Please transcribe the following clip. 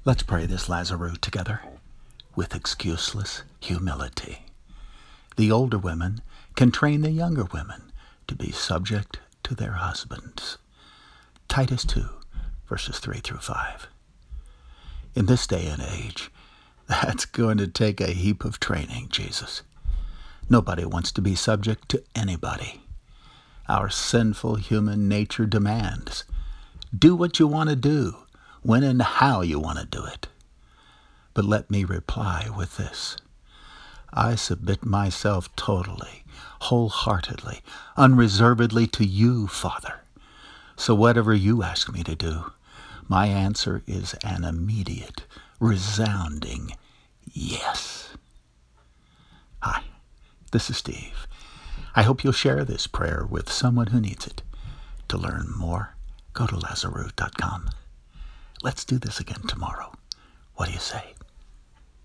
Let's pray this Lazarus together with excuseless humility. The older women can train the younger women to be subject to their husbands. Titus 2, verses 3 through 5. In this day and age, that's going to take a heap of training, Jesus. Nobody wants to be subject to anybody. Our sinful human nature demands, do what you want to do, when and how you want to do it. But let me reply with this. I submit myself totally, wholeheartedly, unreservedly to you, Father. So whatever you ask me to do, my answer is an immediate, resounding yes. Hi, this is Steve. I hope you'll share this prayer with someone who needs it. To learn more, go to Lazarus.com. Let's do this again tomorrow. What do you say?